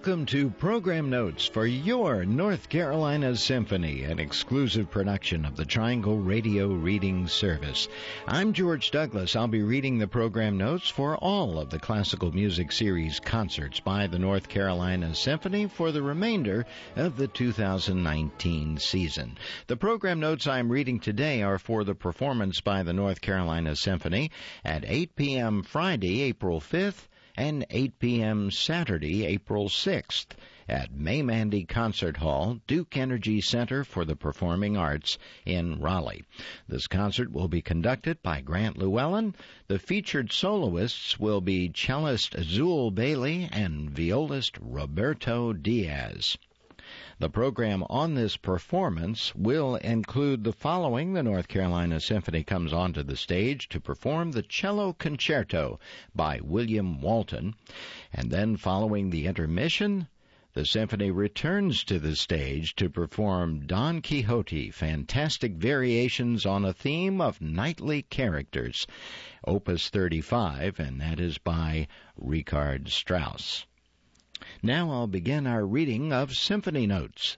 Welcome to Program Notes for your North Carolina Symphony, an exclusive production of the Triangle Radio Reading Service. I'm George Douglas. I'll be reading the program notes for all of the classical music series concerts by the North Carolina Symphony for the remainder of the 2019 season. The program notes I'm reading today are for the performance by the North Carolina Symphony at 8 p.m. Friday, April 5th, and 8 p.m. Saturday, April 6th at May Mandy Concert Hall, Duke Energy Center for the Performing Arts in Raleigh. This concert will be conducted by Grant Llewellyn. The featured soloists will be cellist Zuul Bailey and violist Roberto Diaz. The program on this performance will include the following. The North Carolina Symphony comes onto the stage to perform the Cello Concerto by William Walton. And then following the intermission, the symphony returns to the stage to perform Don Quixote, Fantastic Variations on a Theme of Knightly Characters, Opus 35, and that is by Richard Strauss. Now I'll begin our reading of Symphony Notes.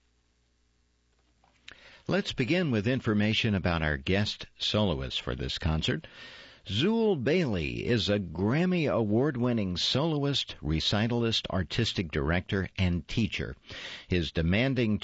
Let's begin with information about our guest soloist for this concert. Zuul Bailey is a Grammy Award-winning soloist, recitalist, artistic director, and teacher. His demanding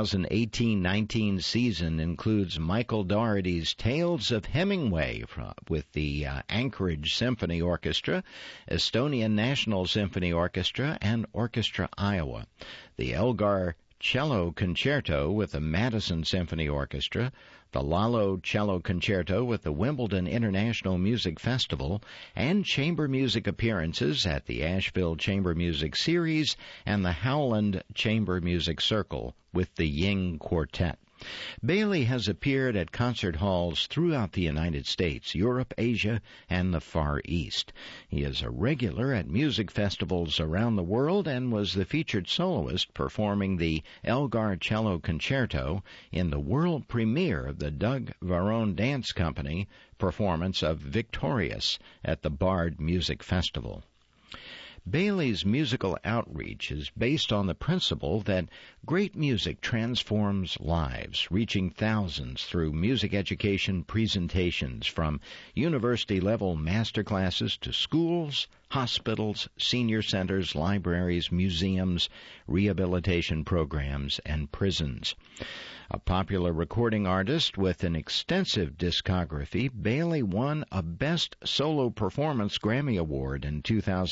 2018-19 season includes Michael Dougherty's Tales of Hemingway with the Anchorage Symphony Orchestra, Estonian National Symphony Orchestra, and Orchestra Iowa. The Elgar Cello Concerto with the Madison Symphony Orchestra, the Lalo Cello Concerto with the Wimbledon International Music Festival, and chamber music appearances at the Asheville Chamber Music Series and the Howland Chamber Music Circle with the Ying Quartet. Bailey has appeared at concert halls throughout the United States, Europe, Asia, and the Far East. He is a regular at music festivals around the world and was the featured soloist performing the Elgar Cello Concerto in the world premiere of the Doug Varone Dance Company performance of Victorious at the Bard Music Festival. Bailey's musical outreach is based on the principle that great music transforms lives, reaching thousands through music education presentations from university-level masterclasses to schools, hospitals, senior centers, libraries, museums, rehabilitation programs, and prisons. A popular recording artist with an extensive discography, Bailey won a Best Solo Performance Grammy Award in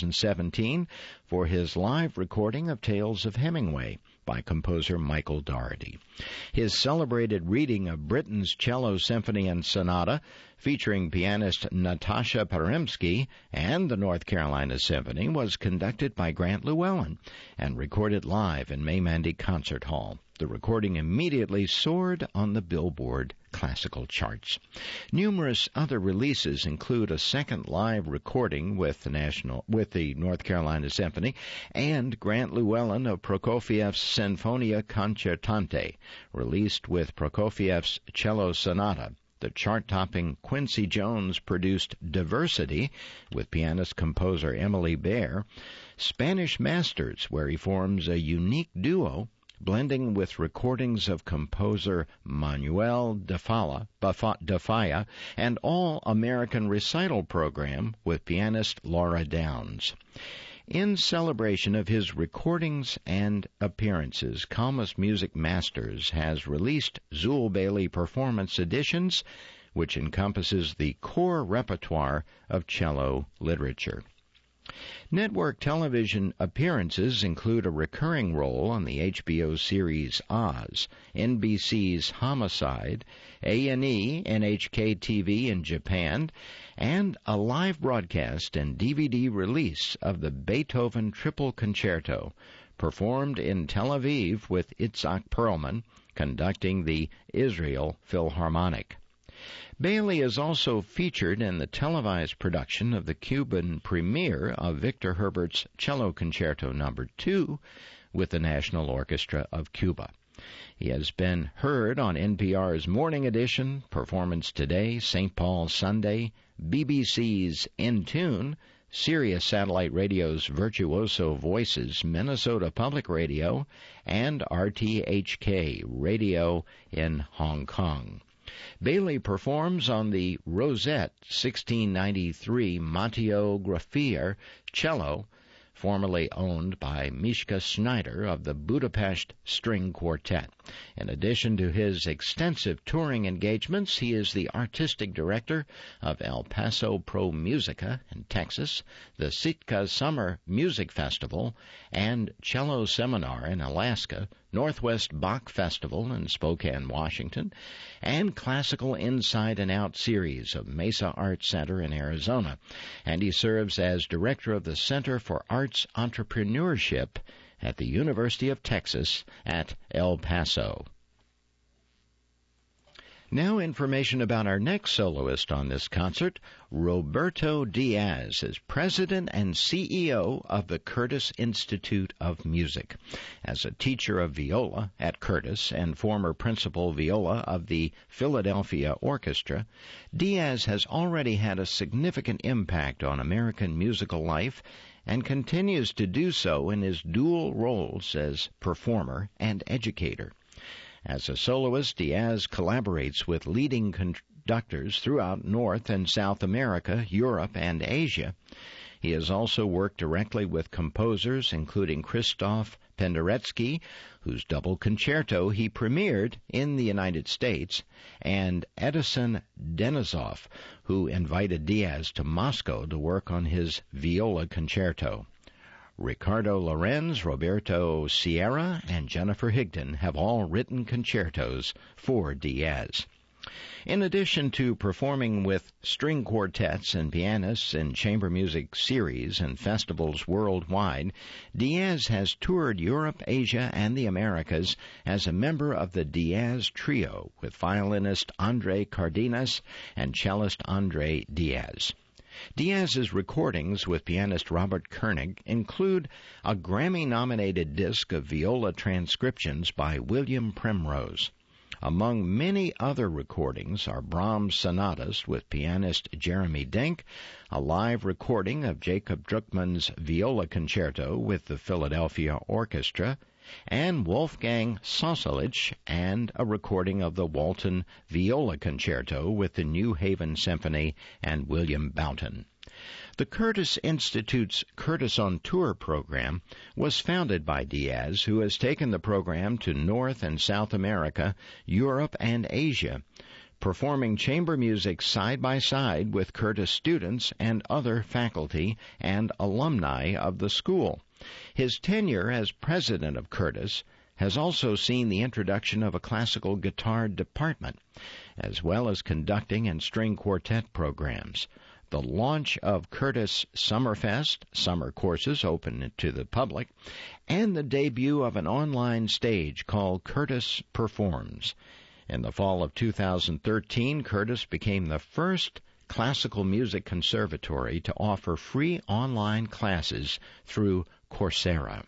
2017 for his live recording of Tales of Hemingway by composer Michael Dougherty. His celebrated reading of Britten's Cello Symphony and Sonata, featuring pianist Natasha Peremsky and the North Carolina Symphony, was conducted by Grant Llewellyn and recorded live in May Mandy Concert Hall. The recording immediately soared on the Billboard classical charts. Numerous other releases include a second live recording with the North Carolina Symphony and Grant Llewellyn of Prokofiev's Sinfonia Concertante, released with Prokofiev's Cello Sonata. The chart-topping Quincy Jones-produced Diversity with pianist-composer Emily Baer, Spanish Masters, where he forms a unique duo, blending with recordings of composer Manuel de Falla, and All-American Recital Program with pianist Laura Downs. In celebration of his recordings and appearances, Calmus Music Masters has released Zuul Bailey Performance Editions, which encompasses the core repertoire of cello literature. Network television appearances include a recurring role on the HBO series Oz, NBC's Homicide, A&E, NHK TV in Japan, and a live broadcast and DVD release of the Beethoven Triple Concerto, performed in Tel Aviv with Itzhak Perlman, conducting the Israel Philharmonic. Bailey is also featured in the televised production of the Cuban premiere of Victor Herbert's Cello Concerto No. 2 with the National Orchestra of Cuba. He has been heard on NPR's Morning Edition, Performance Today, St. Paul Sunday, BBC's In Tune, Sirius Satellite Radio's Virtuoso Voices, Minnesota Public Radio, and RTHK Radio in Hong Kong. Bailey performs on the Rosette 1693 Matteo Graffier cello, formerly owned by Mishka Schneider of the Budapest String Quartet. In addition to his extensive touring engagements, he is the artistic director of El Paso Pro Musica in Texas, the Sitka Summer Music Festival, and Cello Seminar in Alaska, Northwest Bach Festival in Spokane, Washington, and Classical Inside and Out series of Mesa Arts Center in Arizona. And he serves as director of the Center for Arts Entrepreneurship at the University of Texas at El Paso. Now information about our next soloist on this concert. Roberto Diaz is president and CEO of the Curtis Institute of Music. As a teacher of viola at Curtis and former principal viola of the Philadelphia Orchestra, Diaz has already had a significant impact on American musical life and continues to do so in his dual roles as performer and educator. As a soloist, Diaz collaborates with leading conductors throughout North and South America, Europe, and Asia. He has also worked directly with composers including Krzysztof Penderecki, whose double concerto he premiered in the United States, and Edison Denisov, who invited Diaz to Moscow to work on his viola concerto. Ricardo Lorenz, Roberto Sierra, and Jennifer Higdon have all written concertos for Diaz. In addition to performing with string quartets and pianists in chamber music series and festivals worldwide, Diaz has toured Europe, Asia, and the Americas as a member of the Diaz Trio with violinist Andre Cardenas and cellist Andre Diaz. Diaz's recordings with pianist Robert Koenig include a Grammy-nominated disc of viola transcriptions by William Primrose. Among many other recordings are Brahms sonatas with pianist Jeremy Denk, a live recording of Jacob Druckmann's viola concerto with the Philadelphia Orchestra, and Wolfgang Sosalich, and a recording of the Walton Viola Concerto with the New Haven Symphony and William Boughton. The Curtis Institute's Curtis on Tour program was founded by Diaz, who has taken the program to North and South America, Europe, and Asia, performing chamber music side by side with Curtis students and other faculty and alumni of the school. His tenure as president of Curtis has also seen the introduction of a classical guitar department, as well as conducting and string quartet programs, the launch of Curtis Summerfest, summer courses open to the public, and the debut of an online stage called Curtis Performs. In the fall of 2013, Curtis became the first classical music conservatory to offer free online classes through Coursera.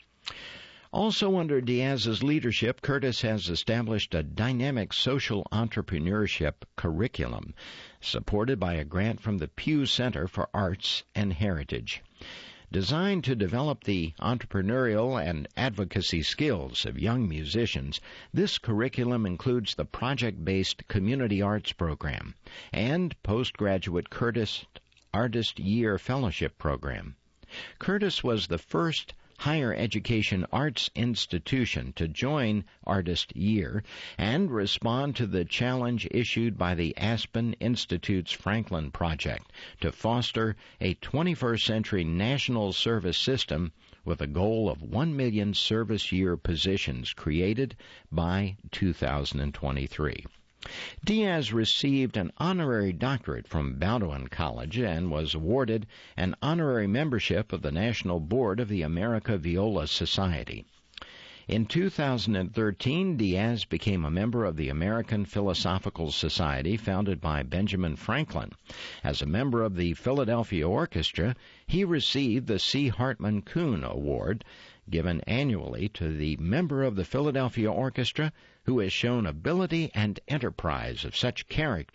Also under Diaz's leadership, Curtis has established a dynamic social entrepreneurship curriculum supported by a grant from the Pew Center for Arts and Heritage. Designed to develop the entrepreneurial and advocacy skills of young musicians, this curriculum includes the project-based Community Arts Program and postgraduate Curtis Artist Year Fellowship Program. Curtis was the first higher education arts institution to join Artist Year and respond to the challenge issued by the Aspen Institute's Franklin Project to foster a 21st century national service system with a goal of 1 million service year positions created by 2023. Diaz received an honorary doctorate from Bowdoin College and was awarded an honorary membership of the National Board of the American Viola Society. In 2013, Diaz became a member of the American Philosophical Society, founded by Benjamin Franklin. As a member of the Philadelphia Orchestra, he received the C. Hartman Kuhn Award, given annually to the member of the Philadelphia Orchestra who has shown ability and enterprise of such character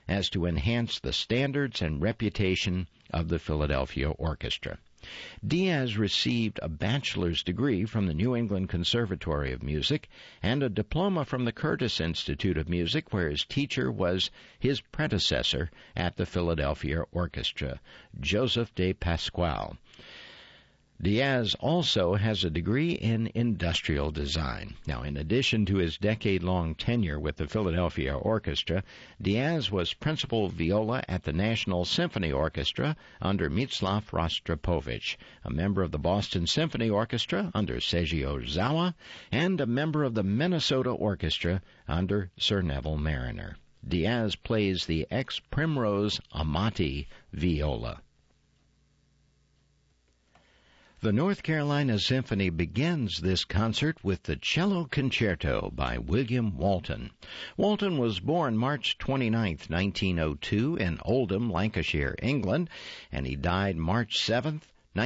as to enhance the standards and reputation of the Philadelphia Orchestra. Diaz received a bachelor's degree from the New England Conservatory of Music and a diploma from the Curtis Institute of Music, where his teacher was his predecessor at the Philadelphia Orchestra, Joseph de Pasquale. Diaz also has a degree in industrial design. Now, in addition to his decade-long tenure with the Philadelphia Orchestra, Diaz was principal viola at the National Symphony Orchestra under Mstislav Rostropovich, a member of the Boston Symphony Orchestra under Seiji Ozawa, and a member of the Minnesota Orchestra under Sir Neville Marriner. Diaz plays the ex-Primrose Amati viola. The North Carolina Symphony begins this concert with the Cello Concerto by William Walton. Walton was born March 29, 1902 in Oldham, Lancashire, England, and he died March 7,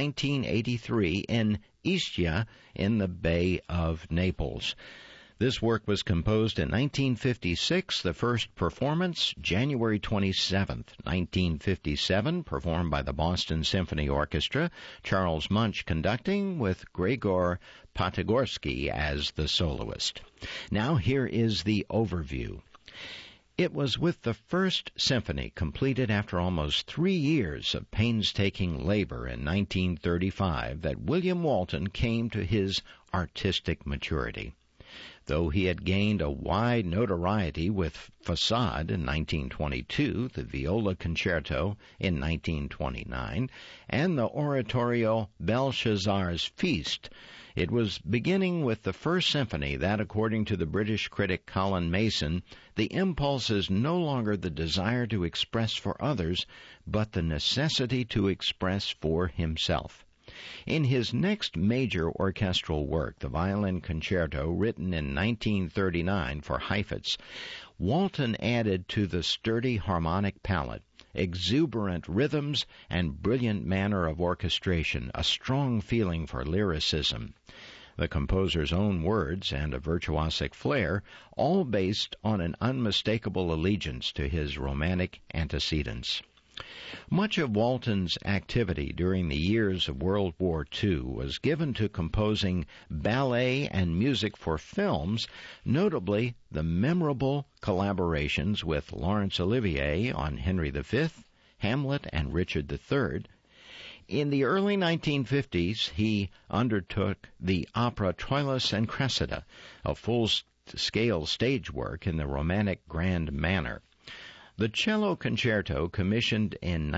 1983 in Istia in the Bay of Naples. This work was composed in 1956, the first performance January 27, 1957, performed by the Boston Symphony Orchestra, Charles Munch conducting with Gregor Patigorsky as the soloist. Now here is the overview. It was with the first symphony, completed after almost 3 years of painstaking labor in 1935, that William Walton came to his artistic maturity. Though he had gained a wide notoriety with Facade in 1922, the Viola Concerto in 1929, and the oratorio Belshazzar's Feast, it was beginning with the first symphony that, according to the British critic Colin Mason, the impulse is no longer the desire to express for others, but the necessity to express for himself. In his next major orchestral work, the Violin Concerto, written in 1939 for Heifetz, Walton added to the sturdy harmonic palette exuberant rhythms and brilliant manner of orchestration, a strong feeling for lyricism. The composer's own words and a virtuosic flair, all based on an unmistakable allegiance to his romantic antecedents. Much of Walton's activity during the years of World War II was given to composing ballet and music for films, notably the memorable collaborations with Laurence Olivier on Henry V, Hamlet, and Richard III. In the early 1950s, he undertook the opera Troilus and Cressida, a full-scale stage work in the romantic grand manner. The Cello Concerto, commissioned in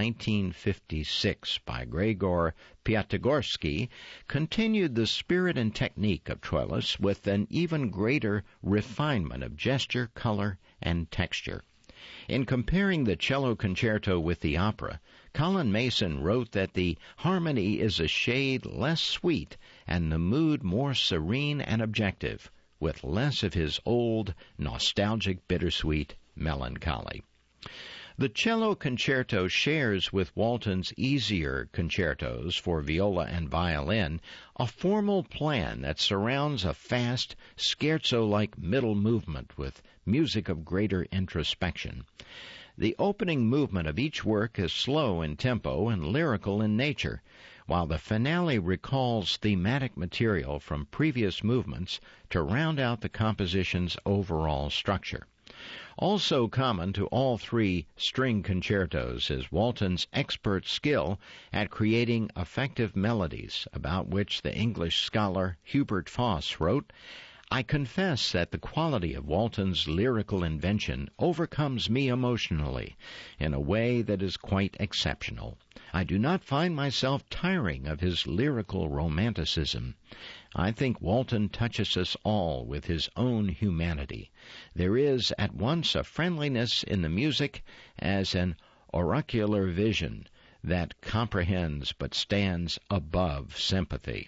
1956 by Gregor Piatigorsky, continued the spirit and technique of Troilus with an even greater refinement of gesture, color, and texture. In comparing the Cello Concerto with the opera, Colin Mason wrote that the harmony is a shade less sweet and the mood more serene and objective, with less of his old, nostalgic, bittersweet melancholy. The Cello Concerto shares with Walton's easier concertos for viola and violin a formal plan that surrounds a fast, scherzo-like middle movement with music of greater introspection. The opening movement of each work is slow in tempo and lyrical in nature, while the finale recalls thematic material from previous movements to round out the composition's overall structure. Also common to all three string concertos is Walton's expert skill at creating effective melodies, about which the English scholar Hubert Foss wrote, "I confess that the quality of Walton's lyrical invention overcomes me emotionally in a way that is quite exceptional. I do not find myself tiring of his lyrical romanticism. I think Walton touches us all with his own humanity. There is at once a friendliness in the music as an oracular vision that comprehends but stands above sympathy."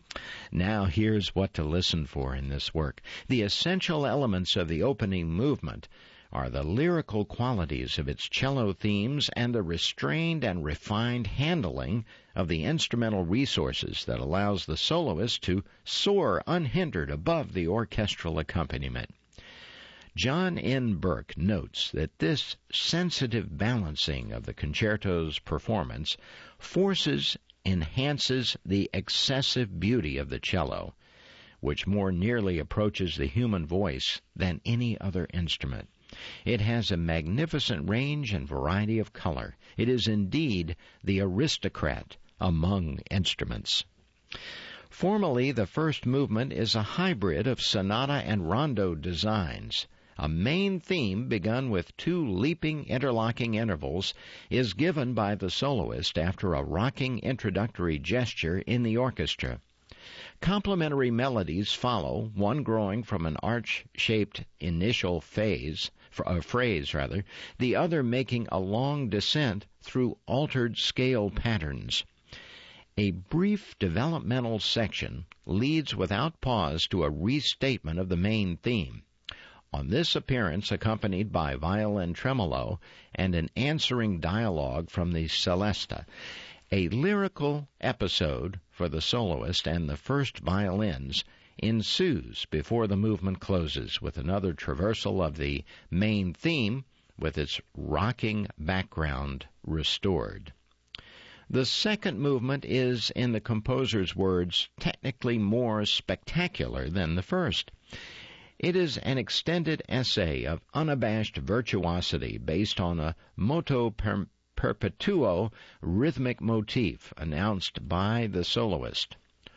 Now here's what to listen for in this work. The essential elements of the opening movement are the lyrical qualities of its cello themes and the restrained and refined handling of the instrumental resources that allows the soloist to soar unhindered above the orchestral accompaniment. John N. Burke notes that this sensitive balancing of the concerto's performance enhances the excessive beauty of the cello, which more nearly approaches the human voice than any other instrument. It has a magnificent range and variety of color. It is indeed the aristocrat among instruments. Formally, the first movement is a hybrid of sonata and rondo designs. A main theme, begun with 2 leaping interlocking intervals, is given by the soloist after a rocking introductory gesture in the orchestra. Complementary melodies follow, one growing from an arch-shaped initial phrase, the other making a long descent through altered scale patterns. A brief developmental section leads without pause to a restatement of the main theme. On this appearance, accompanied by violin tremolo and an answering dialogue from the celesta, a lyrical episode for the soloist and the first violins ensues before the movement closes with another traversal of the main theme with its rocking background restored. The second movement is, in the composer's words, technically more spectacular than the first. It is an extended essay of unabashed virtuosity based on a moto perpetuo rhythmic motif announced by the soloist.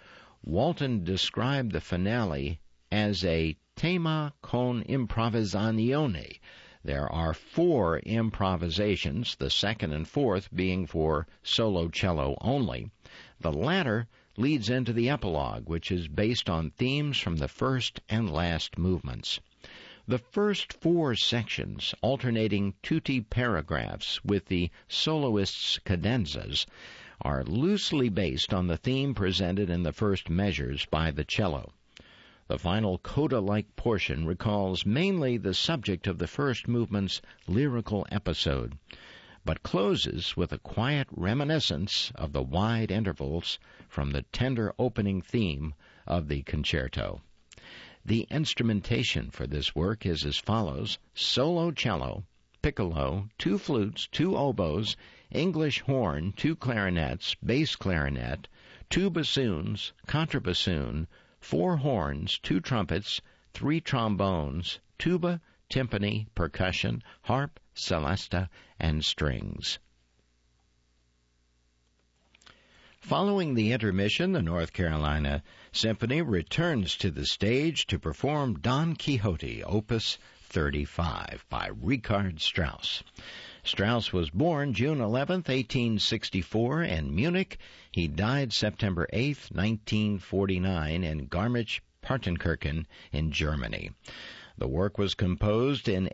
Walton described the finale as a tema con improvvisazione. There are 4 improvisations, the second and fourth being for solo cello only. The latter leads into the epilogue, which is based on themes from the first and last movements. The first 4 sections, alternating tutti paragraphs with the soloist's cadenzas, are loosely based on the theme presented in the first measures by the cello. The final coda-like portion recalls mainly the subject of the first movement's lyrical episode, but closes with a quiet reminiscence of the wide intervals from the tender opening theme of the concerto. The instrumentation for this work is as follows: solo cello, piccolo, 2 flutes, 2 oboes, English horn, 2 clarinets, bass clarinet, 2 bassoons, contrabassoon, 4 horns, 2 trumpets, 3 trombones, tuba, timpani, percussion, harp, celesta, and strings. Following the intermission, the North Carolina Symphony returns to the stage to perform Don Quixote, Opus 35, by Richard Strauss. Strauss was born June 11, 1864, in Munich. He died September 8, 1949, in Garmisch-Partenkirchen in Germany. The work was composed in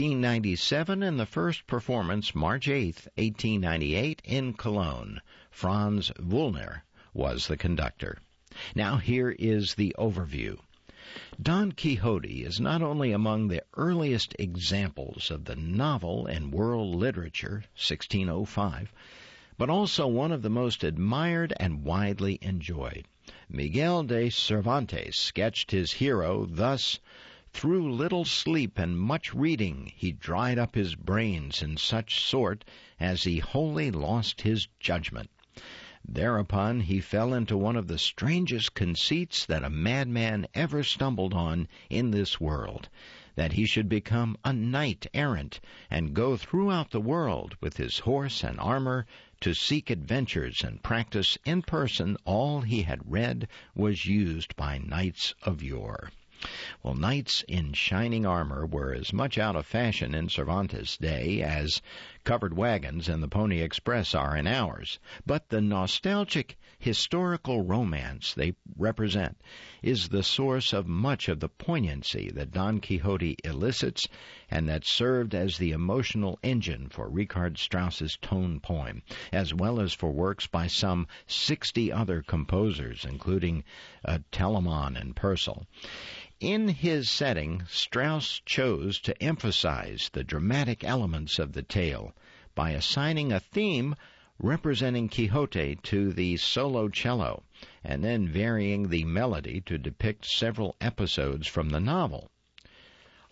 1897 and the first performance March 8, 1898, in Cologne. Franz Wüllner was the conductor. Now here is the overview. Don Quixote is not only among the earliest examples of the novel in world literature, 1605, but also one of the most admired and widely enjoyed. Miguel de Cervantes sketched his hero thus: through little sleep and much reading he dried up his brains in such sort as he wholly lost his judgment. Thereupon he fell into one of the strangest conceits that a madman ever stumbled on in this world, that he should become a knight-errant and go throughout the world with his horse and armor to seek adventures and practice in person all he had read was used by knights of yore. Well, knights in shining armor were as much out of fashion in Cervantes' day as covered wagons and the Pony Express are in ours. But the nostalgic historical romance they represent is the source of much of the poignancy that Don Quixote elicits and that served as the emotional engine for Richard Strauss's tone poem, as well as for works by some 60 other composers, including Telemann and Purcell. In his setting, Strauss chose to emphasize the dramatic elements of the tale by assigning a theme representing Quixote to the solo cello, and then varying the melody to depict several episodes from the novel.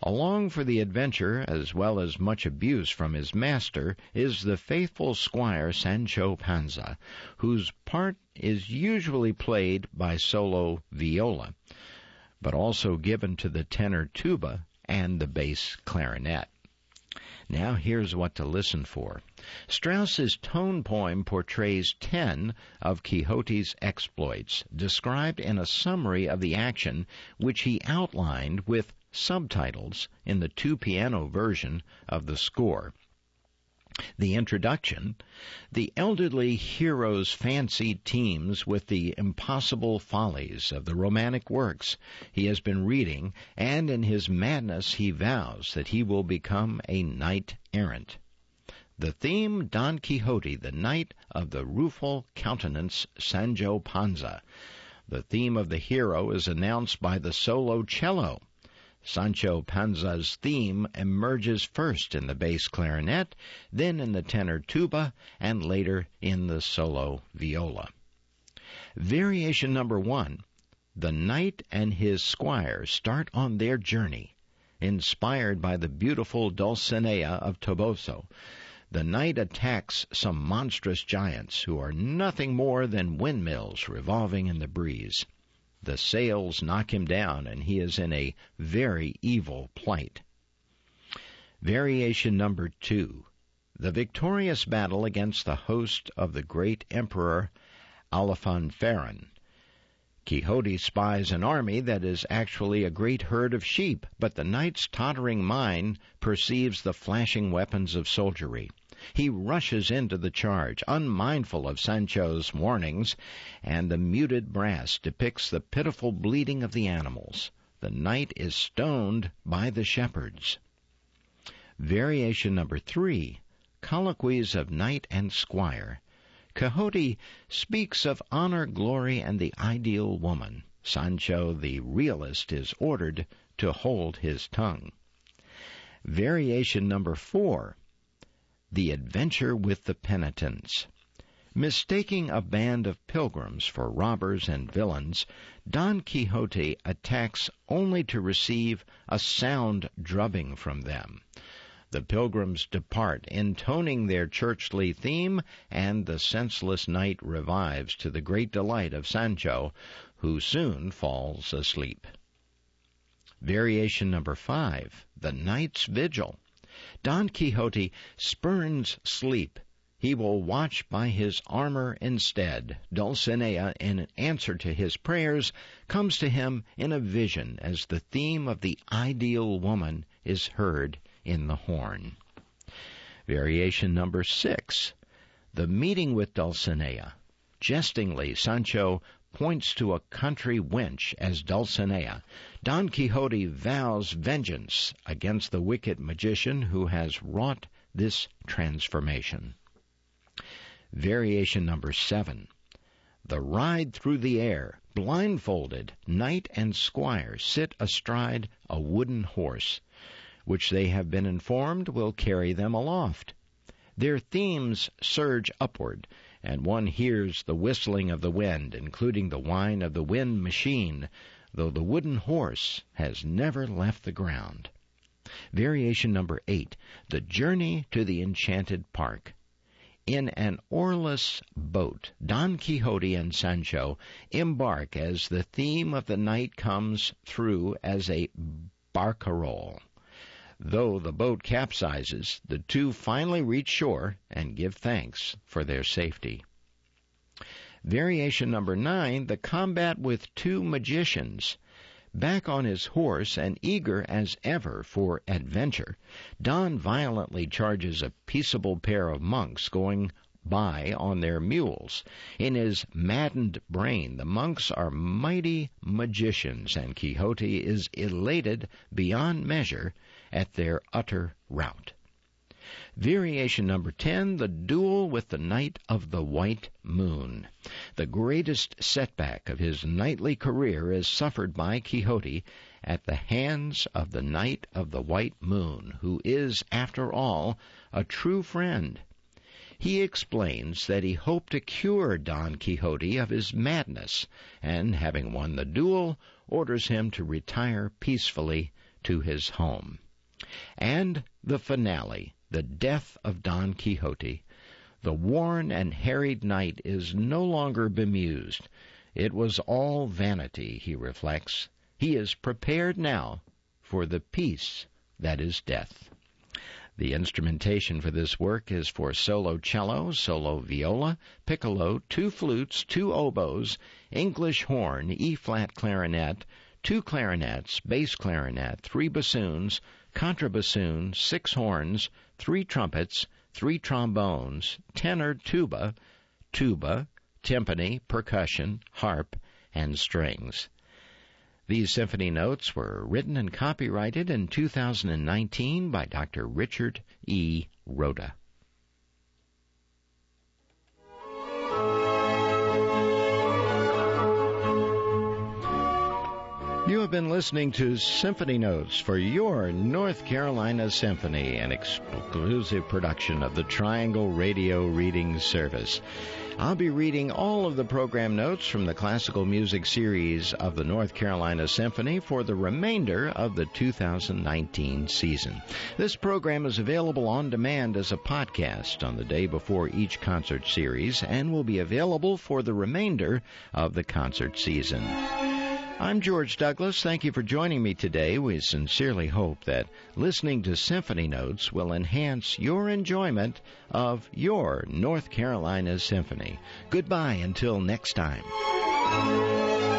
Along for the adventure, as well as much abuse from his master, is the faithful squire Sancho Panza, whose part is usually played by solo viola, but also given to the tenor tuba and the bass clarinet. Now here's what to listen for. Strauss's tone poem portrays 10 of Quixote's exploits, described in a summary of the action which he outlined with subtitles in the 2-piano version of the score. The introduction: the elderly hero's fancy teems with the impossible follies of the romantic works he has been reading, and in his madness he vows that he will become a knight-errant. The theme: Don Quixote, the knight of the rueful countenance Sancho Panza. The theme of the hero is announced by the solo cello. Sancho Panza's theme emerges first in the bass clarinet, then in the tenor tuba, and later in the solo viola. Variation number 1. The knight and his squire start on their journey. Inspired by the beautiful Dulcinea of Toboso, the knight attacks some monstrous giants who are nothing more than windmills revolving in the breeze. The sails knock him down, and he is in a very evil plight. Variation number 2. The victorious battle against the host of the great emperor Alifanfaron. Quixote spies an army that is actually a great herd of sheep, but the knight's tottering mind perceives the flashing weapons of soldiery. He rushes into the charge, unmindful of Sancho's warnings, and the muted brass depicts the pitiful bleating of the animals. The knight is stoned by the shepherds. Variation number 3. Colloquies of Knight and Squire. Quixote speaks of honor, glory, and the ideal woman. Sancho, the realist, is ordered to hold his tongue. Variation number 4. The adventure with the penitents. Mistaking a band of pilgrims for robbers and villains, Don Quixote attacks only to receive a sound drubbing from them. The pilgrims depart, intoning their churchly theme, and the senseless knight revives to the great delight of Sancho, who soon falls asleep. Variation number 5. The Knight's Vigil. Don Quixote spurns sleep. He will watch by his armor instead. Dulcinea, in answer to his prayers, comes to him in a vision as the theme of the ideal woman is heard in the horn. Variation number 6. The meeting with Dulcinea. Jestingly, Sancho points to a country wench as Dulcinea. Don Quixote vows vengeance against the wicked magician who has wrought this transformation. Variation number 7. The ride through the air. Blindfolded, knight and squire sit astride a wooden horse, which they have been informed will carry them aloft. Their themes surge upward, and one hears the whistling of the wind, including the whine of the wind machine, though the wooden horse has never left the ground. Variation number 8. The journey to the enchanted park. In an oarless boat, Don Quixote and Sancho embark as the theme of the night comes through as a barcarolle. Though the boat capsizes, the two finally reach shore and give thanks for their safety. Variation number 9, the combat with two magicians. Back on his horse and eager as ever for adventure, Don violently charges a peaceable pair of monks going by on their mules. In his maddened brain, the monks are mighty magicians, and Quixote is elated beyond measure at their utter rout. Variation number 10, the duel with the Knight of the White Moon. The greatest setback of his knightly career is suffered by Quixote at the hands of the Knight of the White Moon, who is, after all, a true friend. He explains that he hoped to cure Don Quixote of his madness, and, having won the duel, orders him to retire peacefully to his home. And the finale, the death of Don Quixote. The worn and harried knight is no longer bemused. It was all vanity, he reflects. He is prepared now for the peace that is death. The instrumentation for this work is for solo cello, solo viola, piccolo, 2 flutes, 2 oboes, English horn, E-flat clarinet, 2 clarinets, bass clarinet, 3 bassoons, contrabassoon, 6 horns, 3 trumpets, 3 trombones, tenor tuba, timpani, percussion, harp, and strings. These symphony notes were written and copyrighted in 2019 by Dr. Richard E. Rhoda. You have been listening to Symphony Notes for your North Carolina Symphony, an exclusive production of the Triangle Radio Reading Service. I'll be reading all of the program notes from the classical music series of the North Carolina Symphony for the remainder of the 2019 season. This program is available on demand as a podcast on the day before each concert series and will be available for the remainder of the concert season. I'm George Douglas. Thank you for joining me today. We sincerely hope that listening to Symphony Notes will enhance your enjoyment of your North Carolina Symphony. Goodbye until next time.